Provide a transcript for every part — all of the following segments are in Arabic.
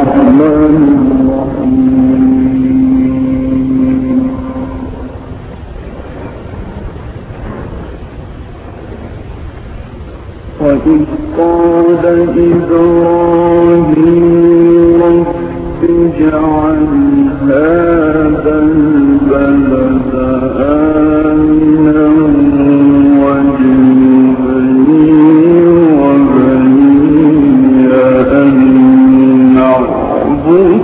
وإذ قال إبراهيم رب اجعل هذا البلد آمنا واجنبني وبني أن نعبد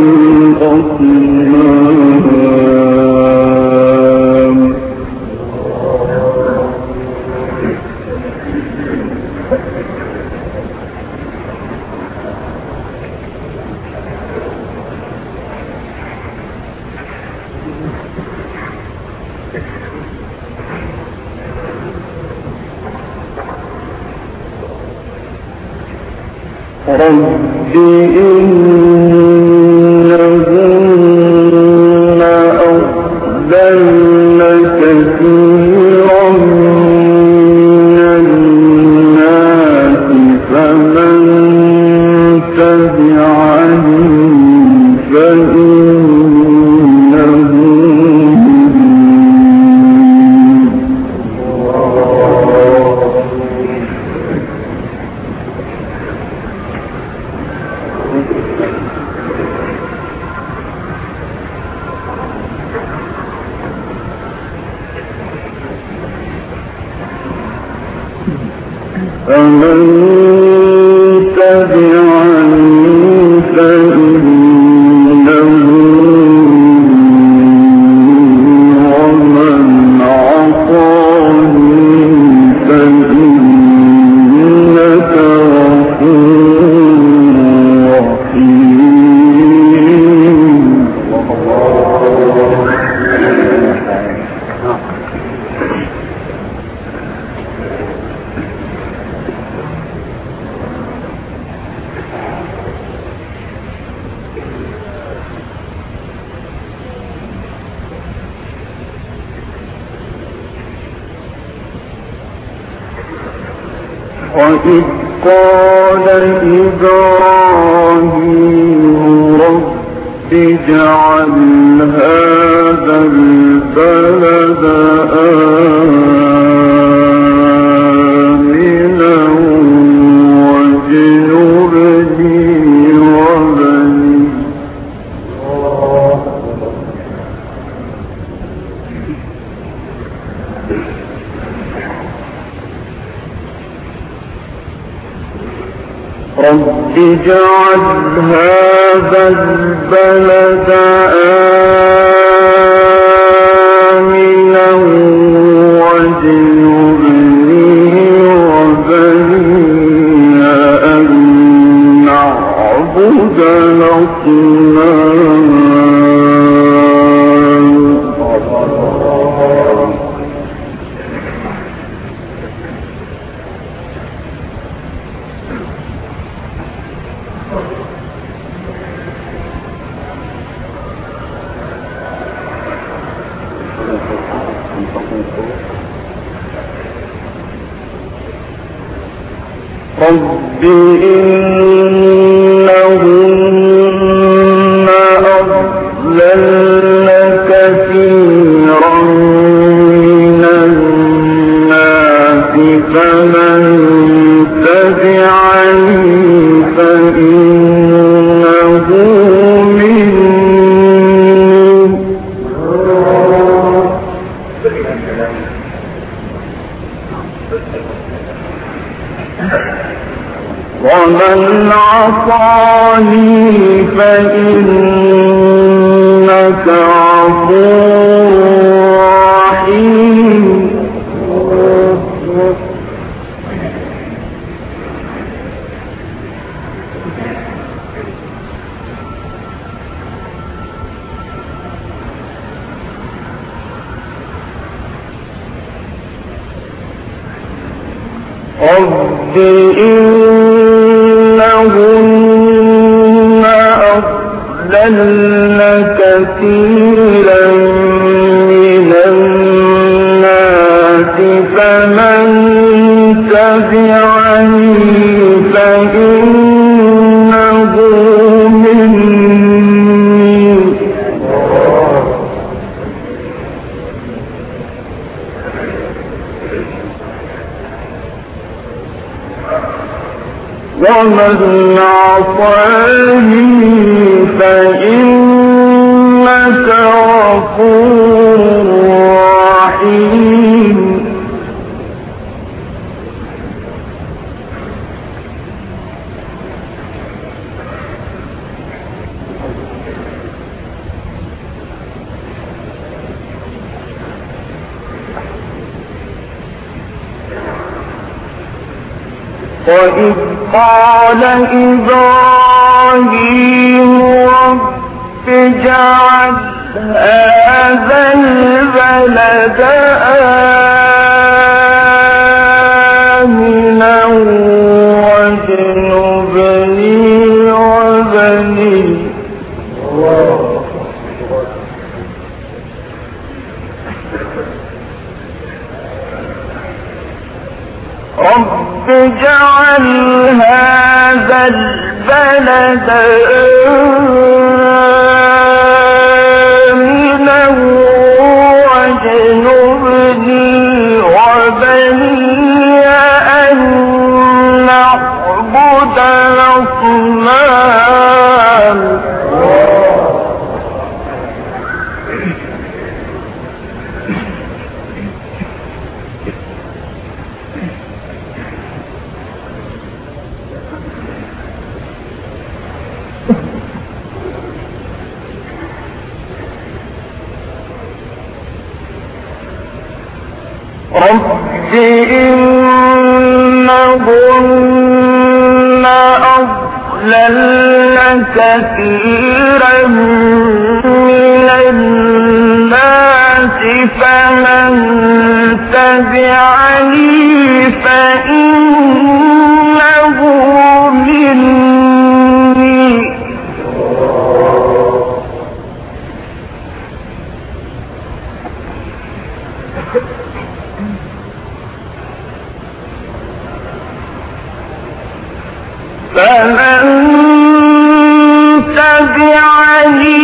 الأصنام رب إنهن أضلن كثيرا من الناس فمن تبعني فإنه فمن تبعني فإنه ومن عصاني فإنك غفور رحيم وإذ قال إبراهيم رب اجعل هذا البلد آمنا واجنبني وبني رب اجعل هذا البلد آمنا واجنبني وبني أن نعبد الأصنام رب إنهن أضللن كثيرا من الناس فمن تبعني فإنه مني ومن عصاني فإنك غفور رحيم رب إنهن أضللن كثيرا من الناس فمن تبعني فإنه مني وطني فإنك غفور رحيم وإذ قال إبراهيم رب اجعل هذا البلد آمنا واجنبني وبني رب اجعل هذا البلد آمنا واجنبني وبني أن نعبد الأصنام رب إنهن أضللن كثيرا من الناس فمن تبعني فإنه مني فمن تبعني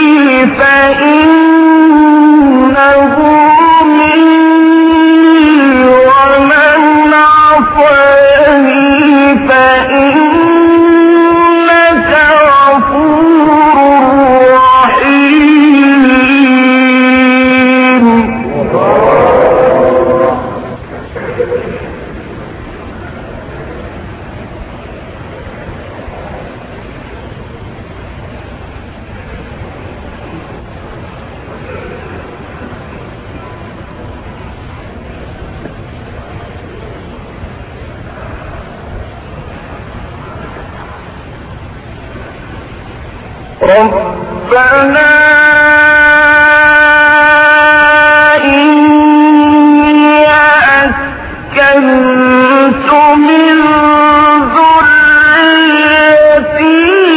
فإنه مني ومن عصاني فإنك غفور رحيم ربنا إني أسكنت من ذريتي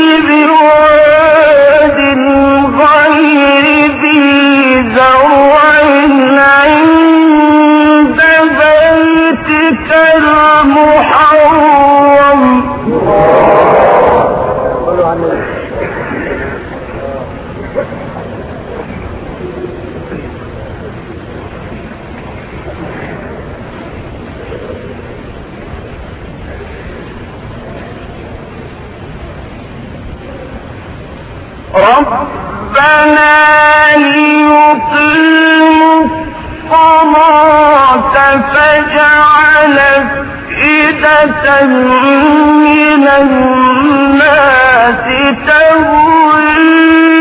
بواد غير ذي زرع عند بيتك المحرم ربنا ليقيموا الصلاة فاجعل أفئدة من الناس تهوي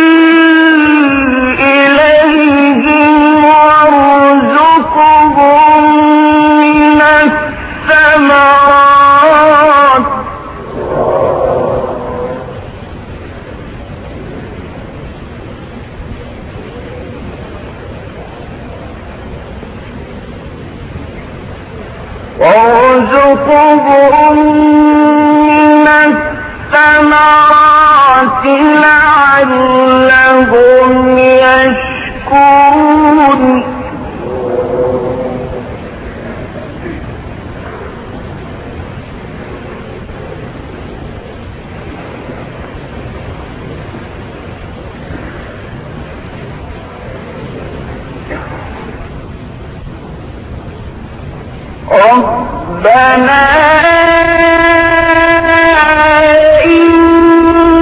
إليهم وارزقهم من الثمرات لعلهم يشكرون ربنا إنك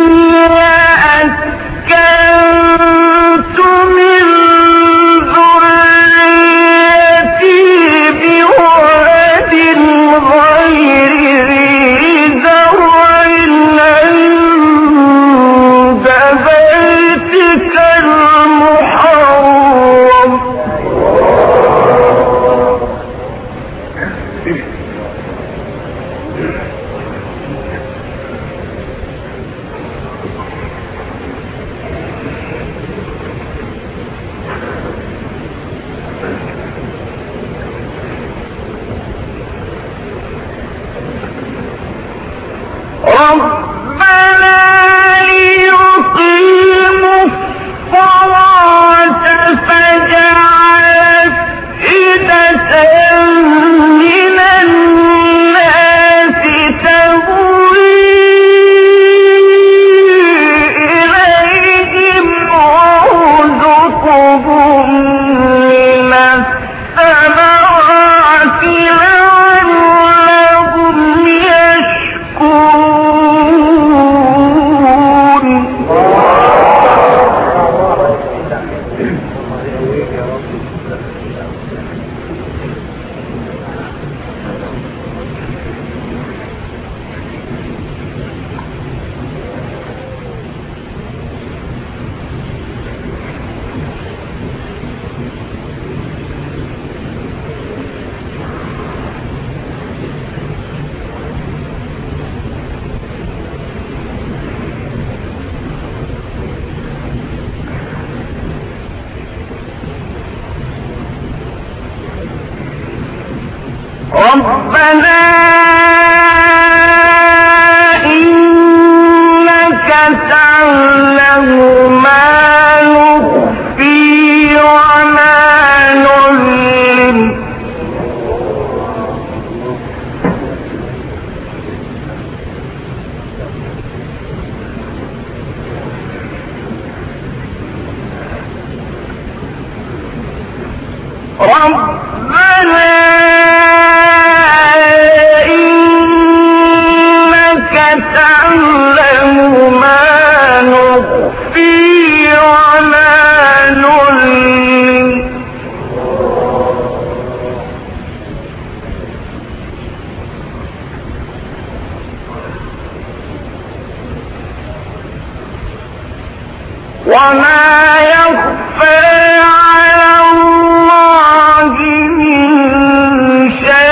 وما يخفى على الله من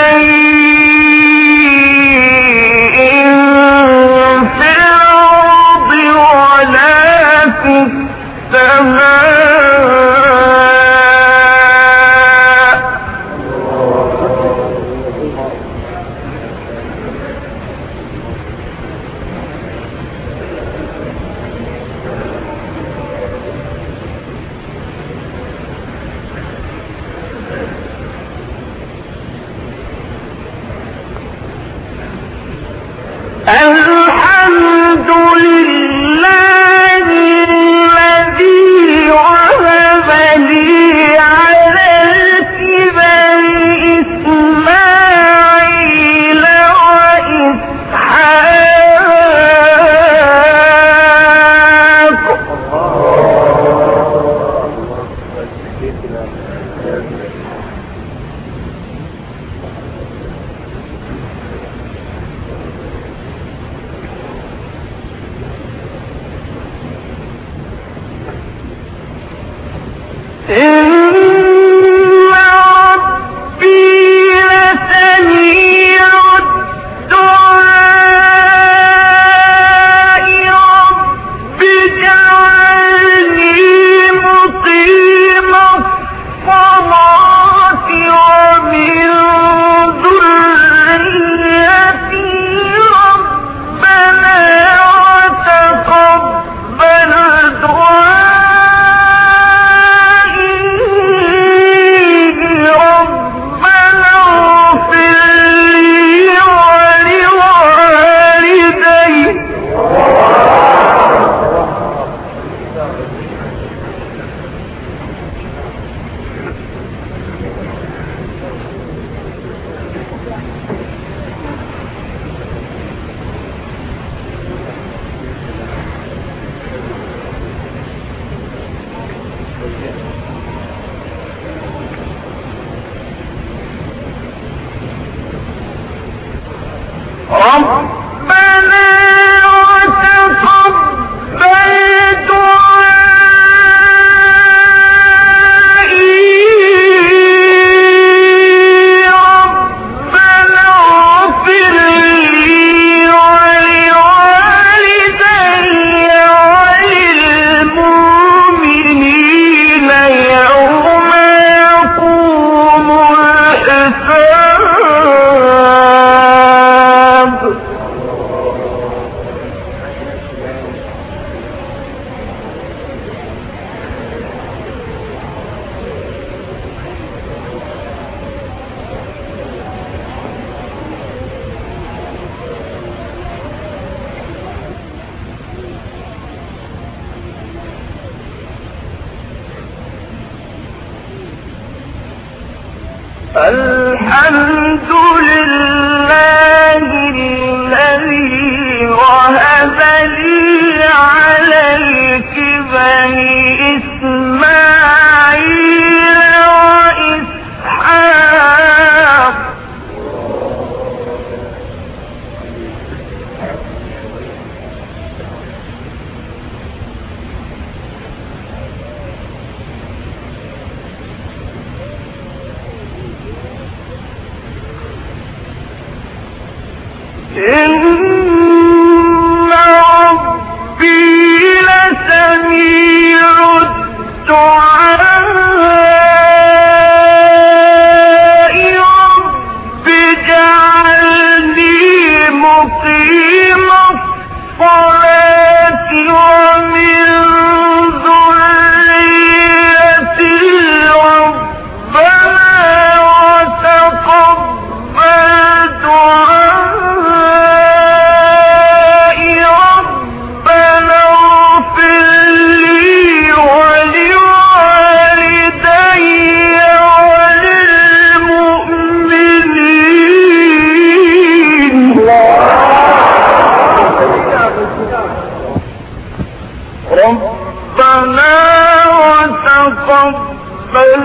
شيء في الأرض ولا في السماء. الحمد لله الذي وهب لي على الكبر إسماعيل وإسحاق. إن ربي لسميع الدعاء. رب اجعلني مقيم الصلاة ومن ذريتي ربنا وتقبل دعاء. ربنا وتقبل دعائي. ربنا اغفر لي ولوالدي وللمؤمنين يوم يقوم الحساب. الحمد لله الذي وهب لي على الكبر إسماعيل وإسحاق. ربنا وتقبل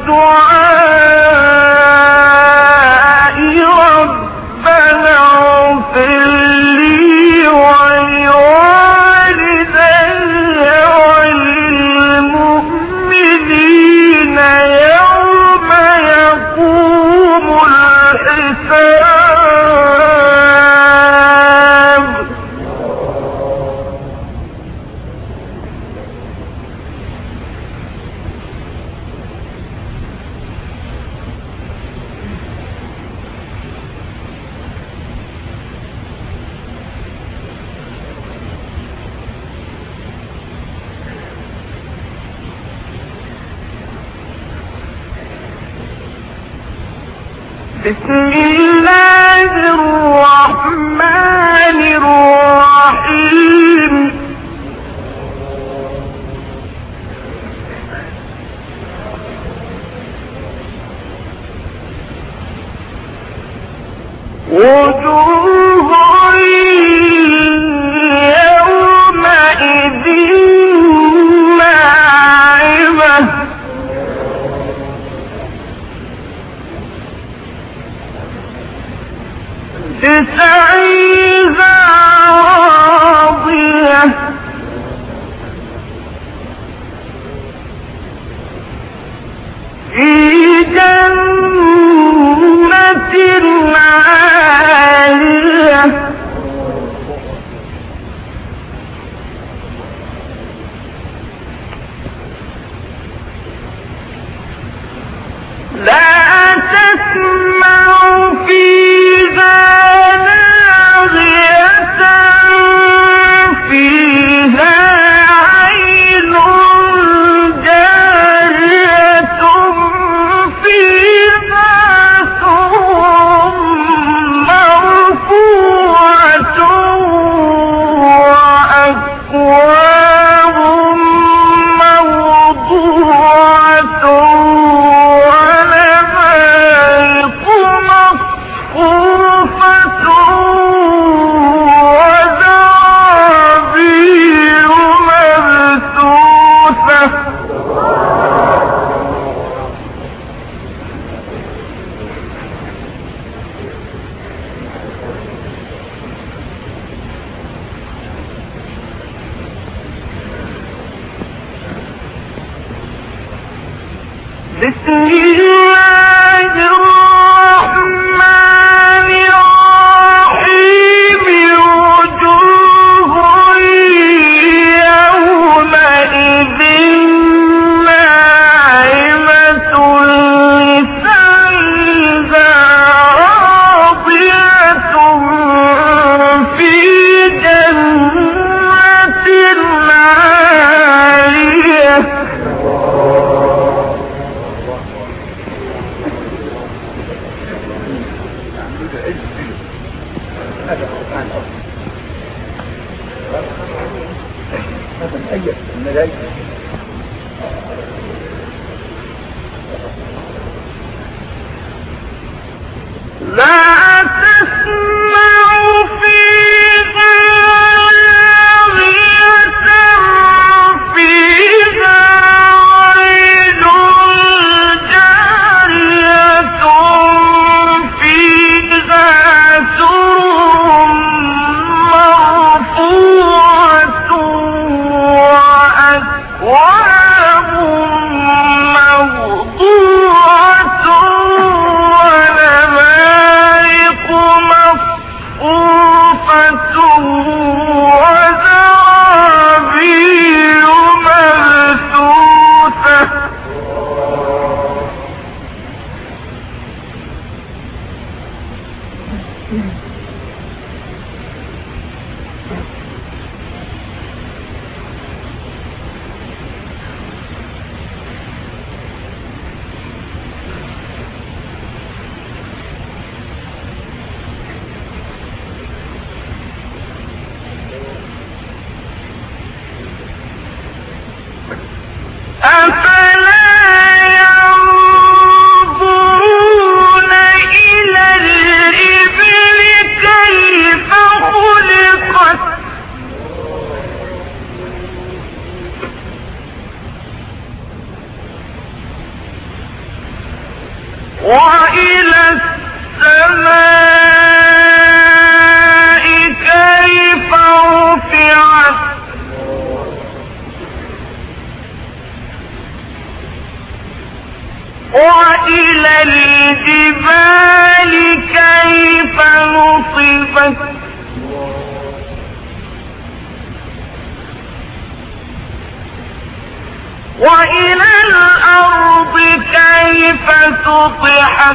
دعائي ربنا اغفر لي ولوالدي وللمؤمنين يوم يقوم الحساب. بسم الله الرحمن الرحيم. وجوه يومئذ ناعمة لسعيها راضية في جنة عالية لا تسمع فيها لاغية فيها عين جارية فيها سرر مرفوعة وأكواب موضوعة ونمارق مصفوفة وزرابي مبثوثة. بسم الله الرحمن الرحيم. وجوه يومئذ ناعمة لسعيها راضية في جنة عالية لا تسمع فيها لاغية فيها عين جارية فيها سرر مرفوعة وأكواب موضوعة ونمارق مصفوفة وزرابي مبثوثة. وإلى السماء كيف رفعت وإلى الجبال كيف نصبت وإلى الأرض كيف سطحت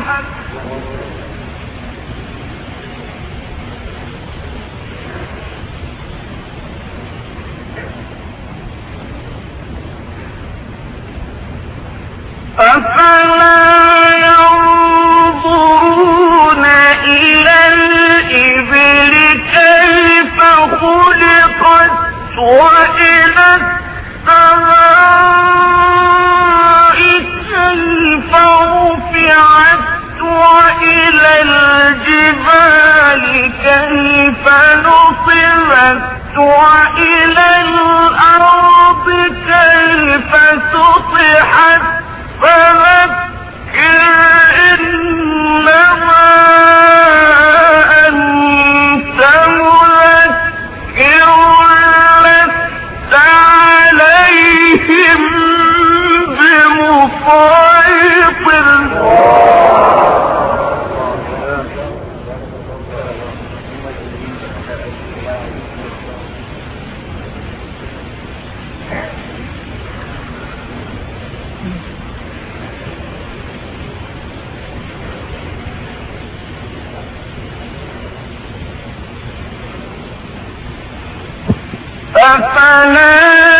أفلا ينظرون إلى الإبل كيف خلقت وإلى السماء كيف رفعت وإلى الجبال كيف نصبت وإلى الأرض كيف سطحت فذكر إنما أنت مذكر لست عليهم بمسيطر أفلا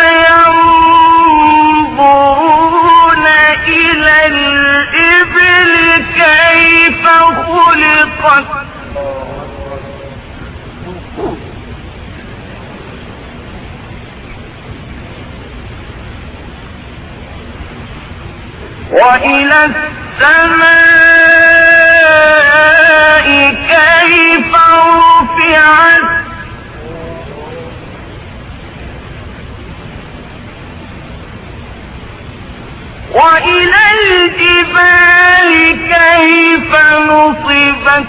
ينظرون إلى الإبل كيف خلقت وإلى السماء كيف رفعت وإلى الجبال كيف نصبت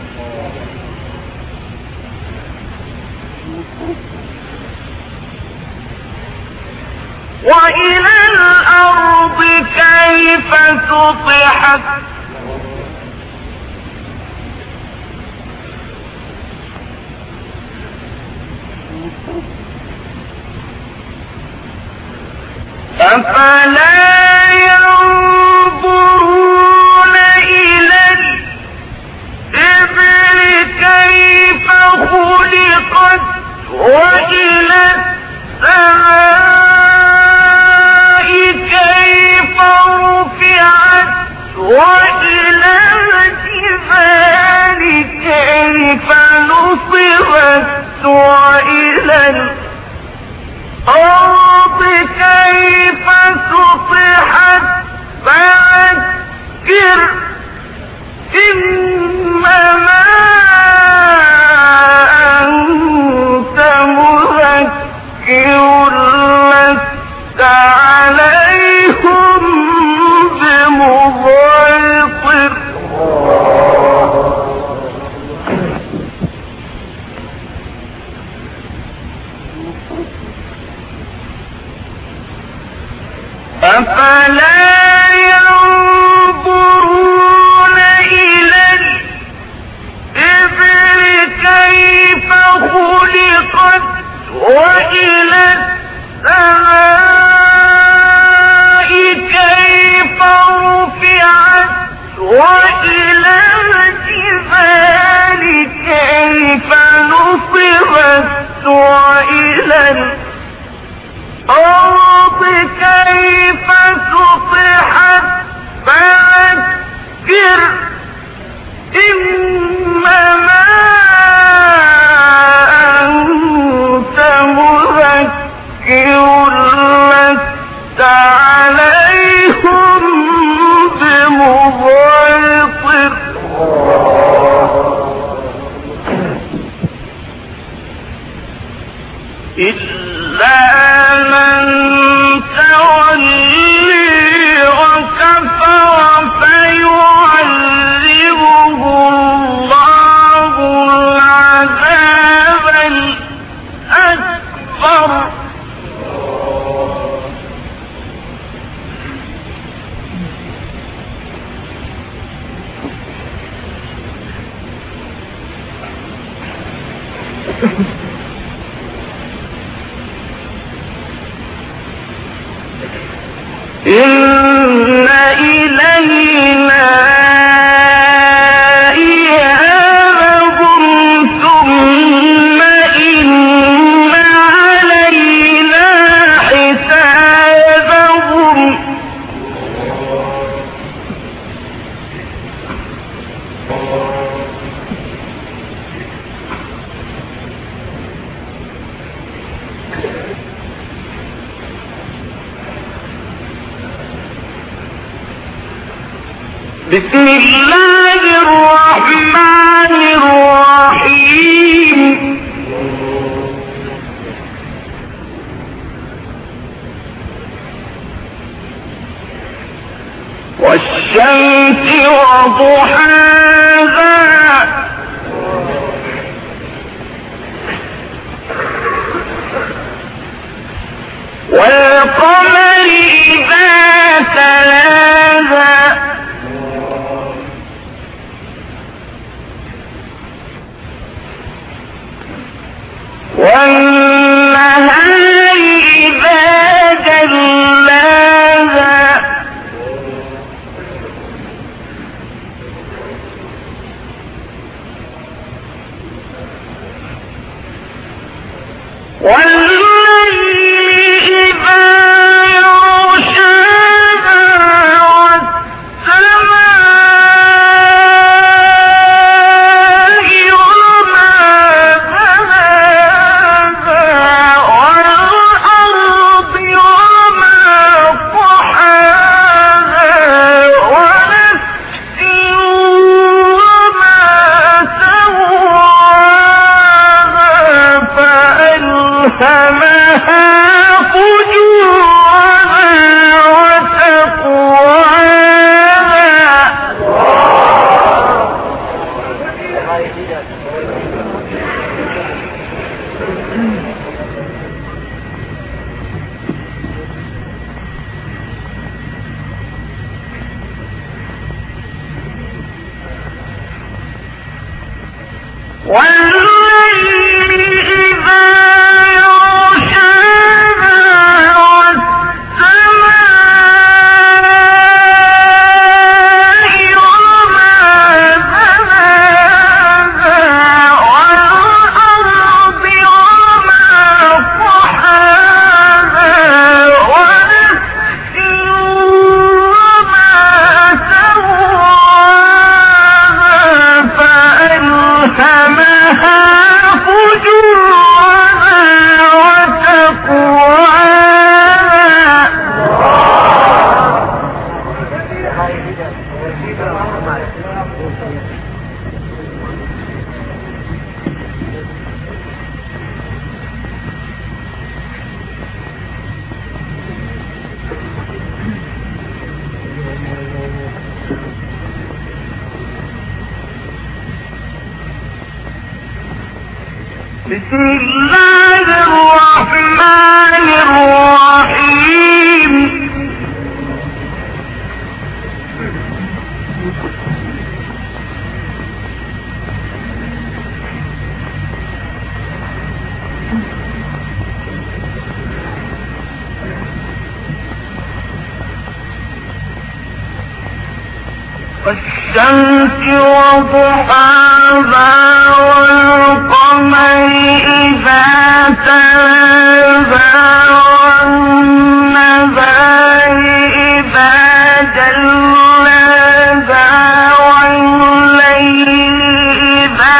وإلى الأرض كيف سطحت أفلا ينظرون إلى الإبل كيف خلقت وإلى السماء كيف رفعت وإلى الجبال كيف نصبت وإلى الأرض كيف سطحت فذكر إنما أنت مذكر لست عليهم بمسيطر أفلا ينظرون إلى الإبل كيف خلقت وإلى السماء كيف رفعت وإلى الجبال كيف نصبت وإلى الأرض كيف سطحت فذكر إنما أنت مذكر لست عليهم بمسيطر إلا من تولي وكفر فيعذبه إن إلينا إيابهم ثم إن علينا حسابهم بسم الله الرحمن الرحيم والشمس وضحاها والقمر إذا تلاها والنهار إذا جلاها والليل إذا يغشاها والسماء وما بناها والأرض وما طحاها ونفس وما سواها فألهمها فجورها وتقواها والليل إذا يغشاها والسماء وما بناها والأرض وما طحاها ونفس وما سواها فألهمها فجورها وتقواها بسم الله الرحمن الرحيم والشمس وضحاها والقمر إذا تلاها والنهار إذا جلاها والليل إذا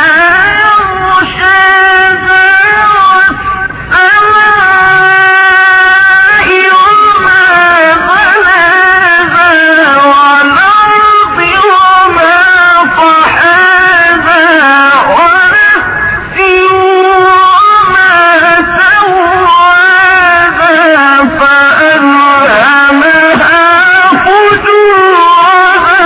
يغشاها والسماء وما بناها والأرض وما طحاها ونفس وما سواها فألهمها فجورها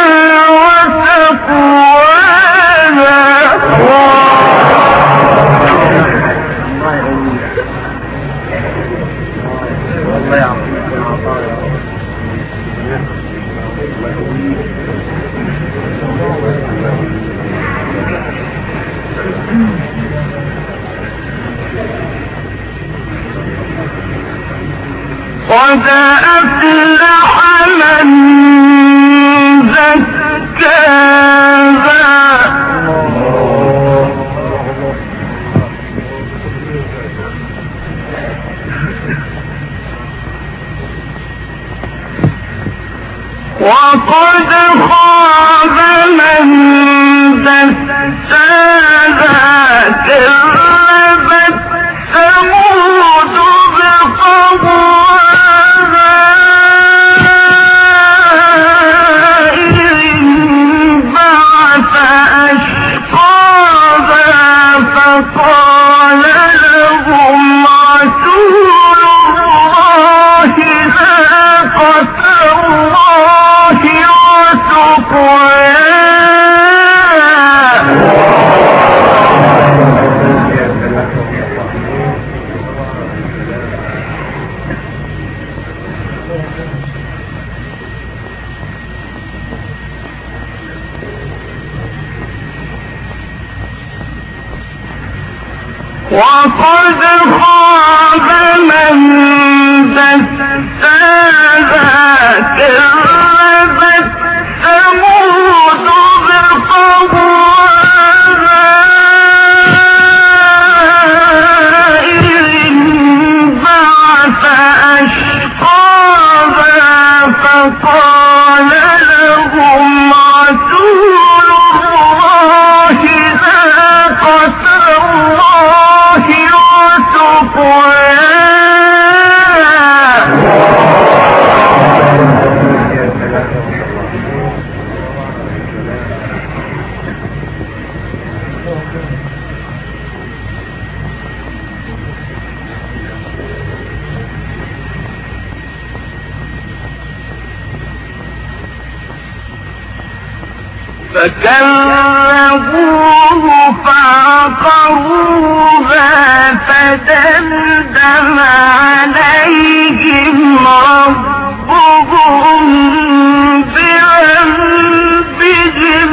قد أفلح من زكاها وقد خاب من دساها كذبت ثمود بطغواها إذ انبعث أشقاها فقال لهم رسول الله ناقة الله وسقياها وقد خاب من دساها كذبت ثمود بطغواها إذ انبعث أشقاها فقال لهم رسول الله ناقة الله وسقياها فكذبوه فعقروها فدمدم عليهم ربهم بذنبهم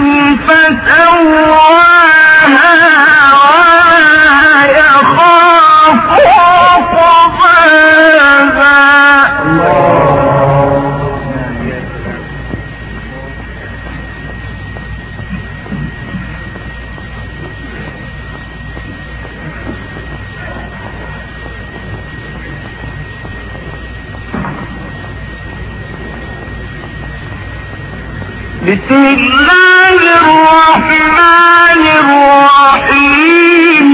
فسواها ولا يخاف عقباها بسم الله الرحمن الرحيم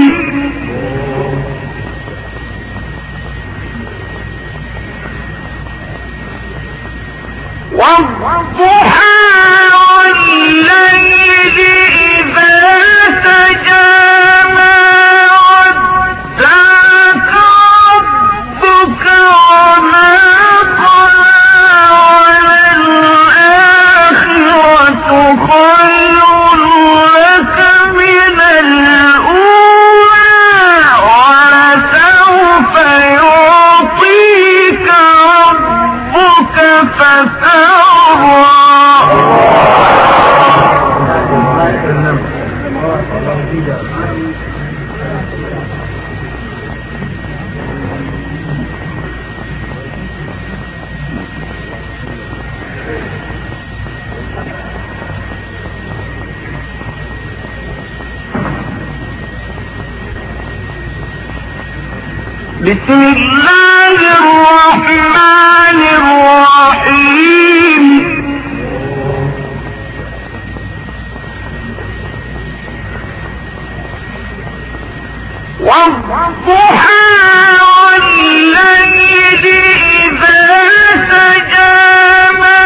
والضحى والليل إذا سجى ما ودعك ربك وما خير لك من الأولى ولسوف يعطيك ربك فترضى بسم الله الرحمن الرحيم والضحى والليل إذا سجى ما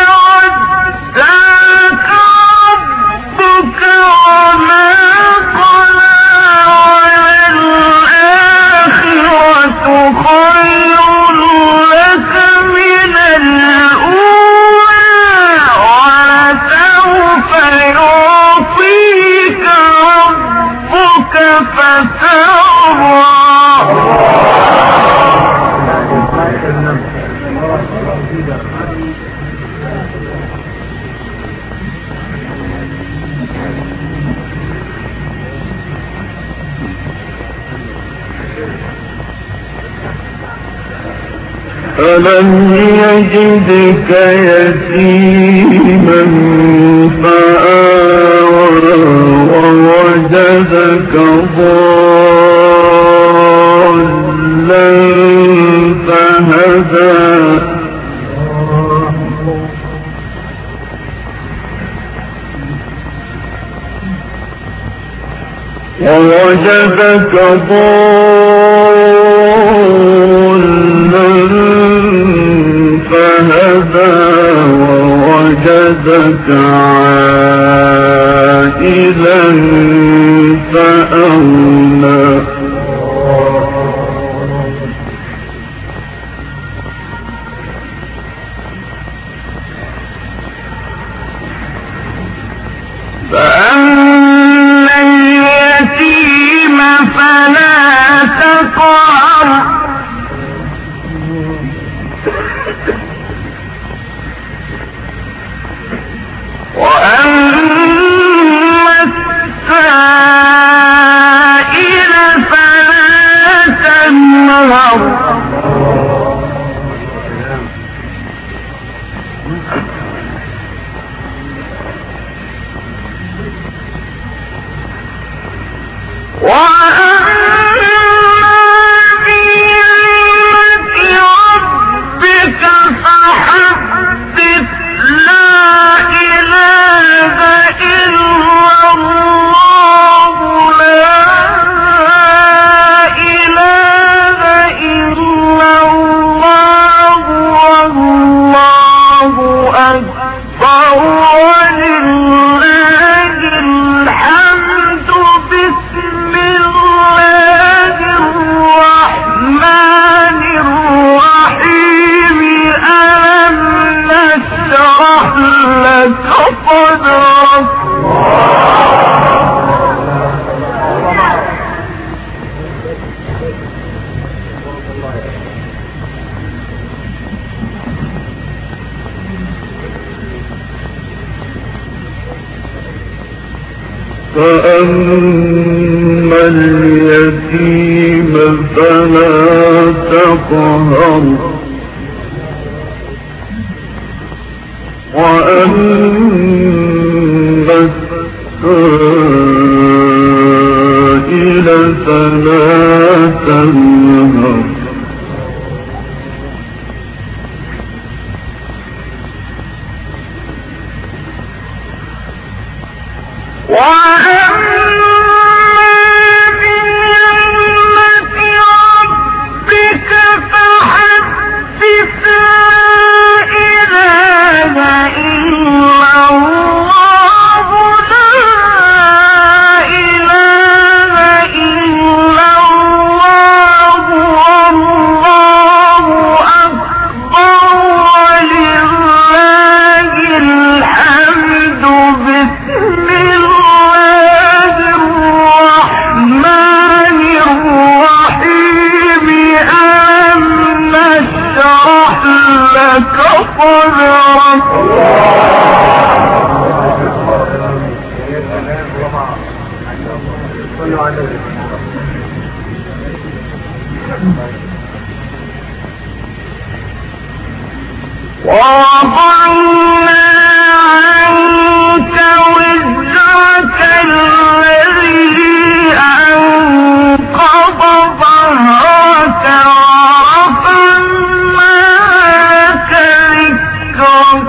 ودعك ربك وما قلى وللآخرة خير ألم يجدك يتيما فآوى ووجدك ضالا فهدى ووجدك ضالا فهدى ووجدك عائلا فأغنى فأما اليتيم فلا تقهر وأما السائل فلا تنهر فأما اليتيم فلا تقهر وأما السائل فلا تنهر ووضعنا عنك وزرك الذي أنقض ظهرك ورفعنا لك ذكرك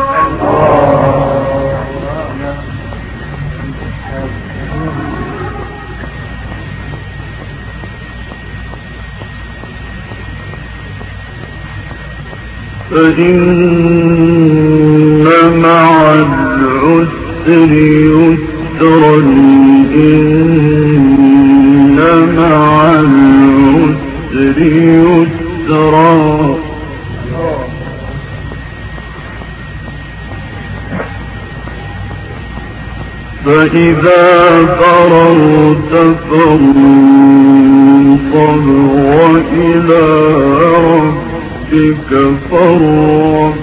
فإن مع العسر يسرا إن مع العسر يسرا فإذا فرغت فانصب وإلى ربك فارغب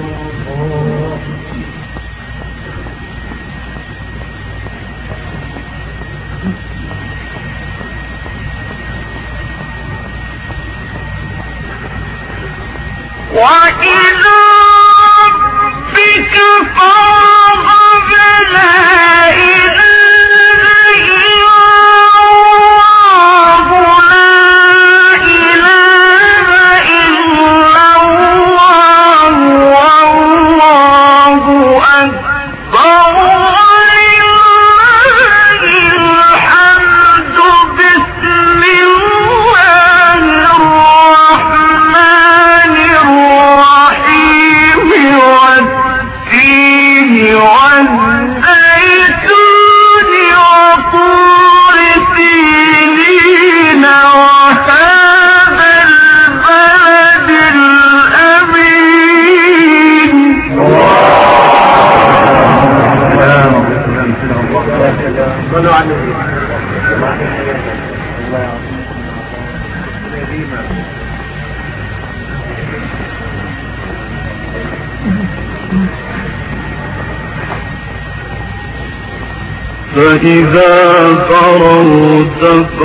فإذا فرغت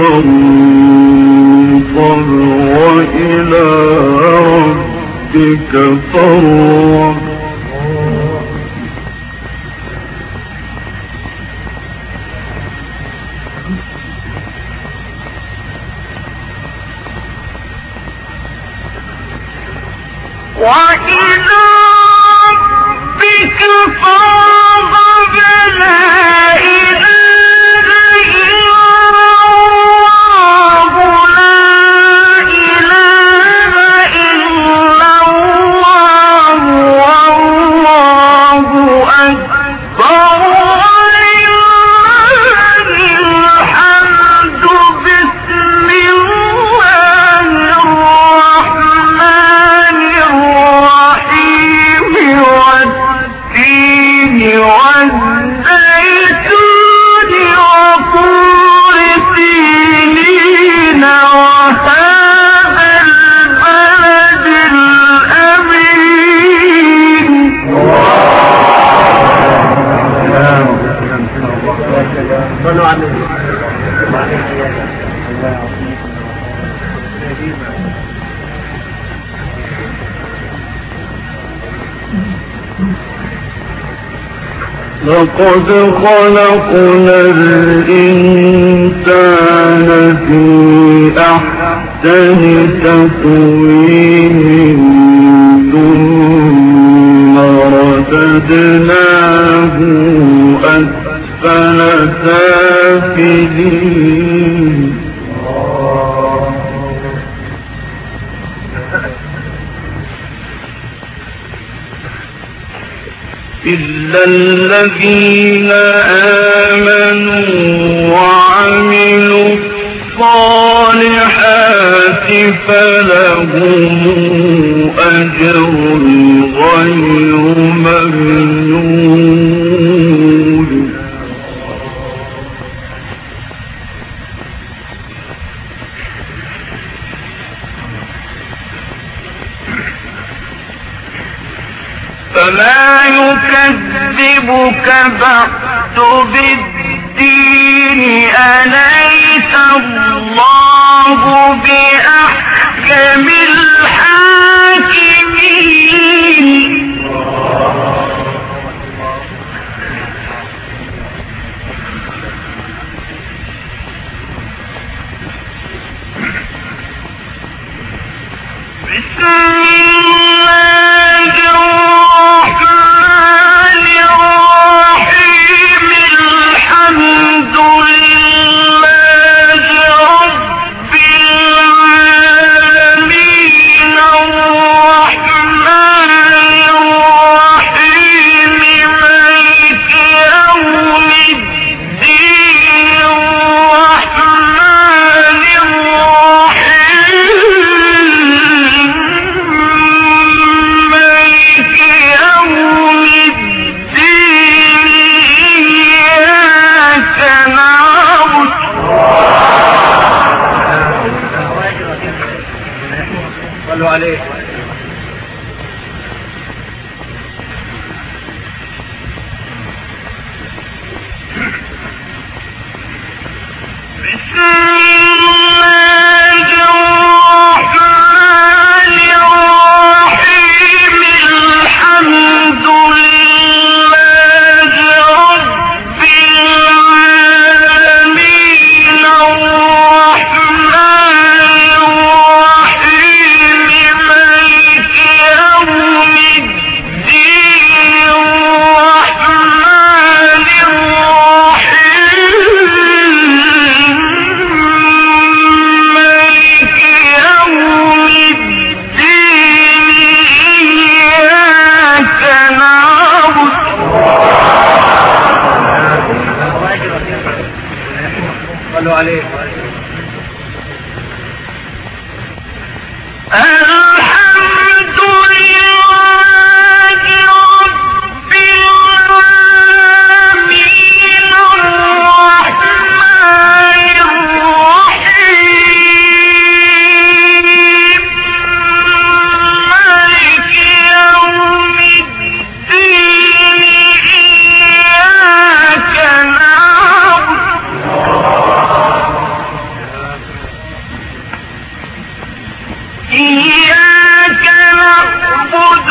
فانصب وإلى ربك فارغب لقد خلقنا الإنسان في أحسن تقويم ثم رددناه أسفل سافلين إلا الذين آمنوا وعملوا الصالحات فلهم أجر غير ممنون فما يكذبك بعد بالدين أليس الله بأحكم الحاكمين الله عليك. الحمد لله رب العالمين الرحمن الرحيم مالك يوم الدين إياك نعبد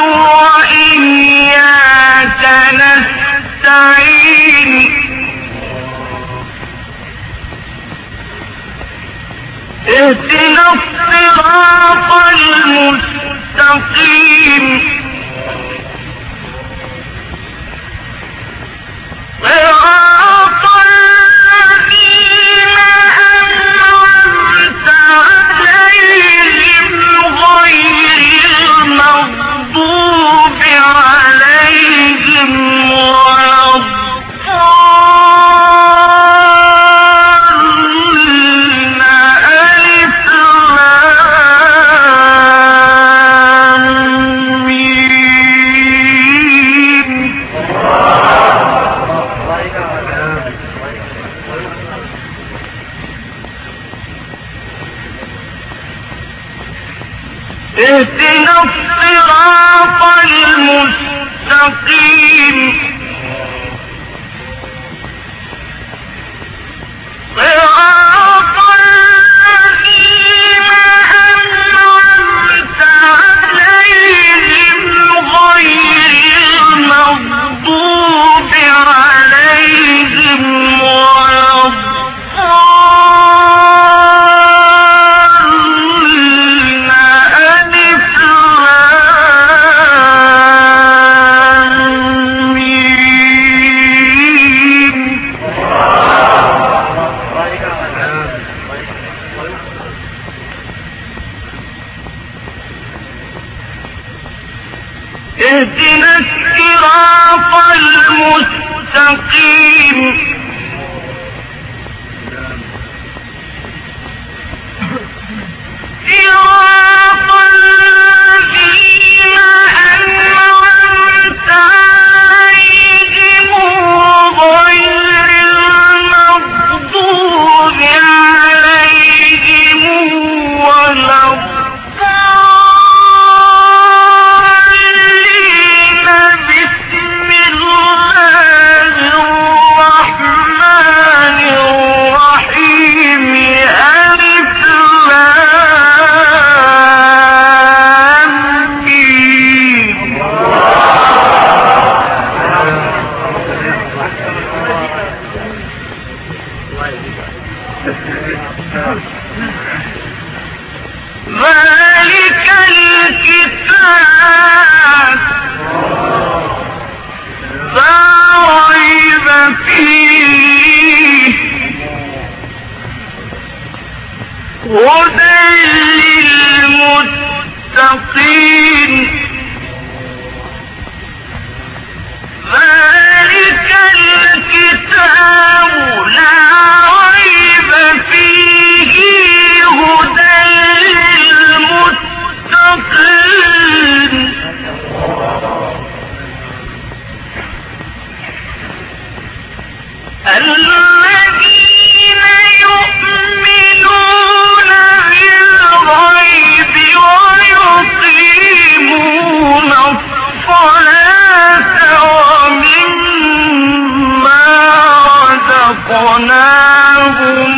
وإياك نستعين اهدنا الصراط المستقيم صراط الذين أنعمت عليهم غير المغضوب عليهم ولا الضالين ألف لام ميم اهدنا الصراط المستقيم صراط الذين أنعمت عليهم غير المغضوب عليهم ولا الضالين ألف لام ميم اهدنا الصراط المستقيم صراط الذين أنعمت عليهم غير المغضوب عليهم ولا الضالين بسم الله الرحمن الرحيم ألف لام ميم ذلك الكتاب لا ريب فيه هدى للمتقين ذلك الكتاب لا ريب فيه هدى للمتقين الذين يؤمنون بالغيب ويقيمون الصلاة ومما رزقناهم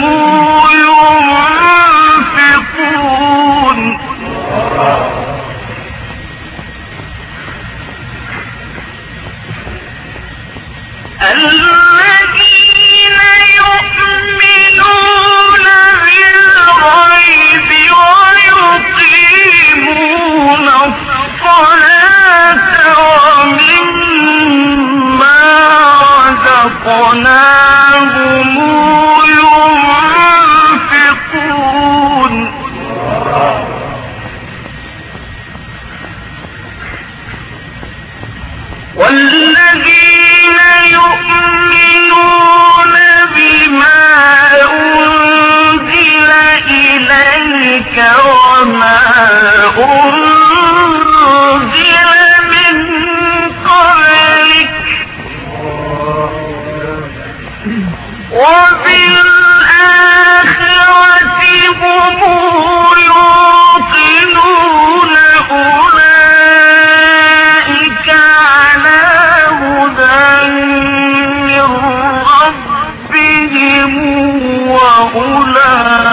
ينفقون الذين يؤمنون بالغيب ويقيمون الصلاة ومما رزقناهم ينفقون والذين يؤمنون بما أنزل وما أنزل من قبلك وبالآخرة هم يوقنون أولئك على هدى من ربهم وأولئك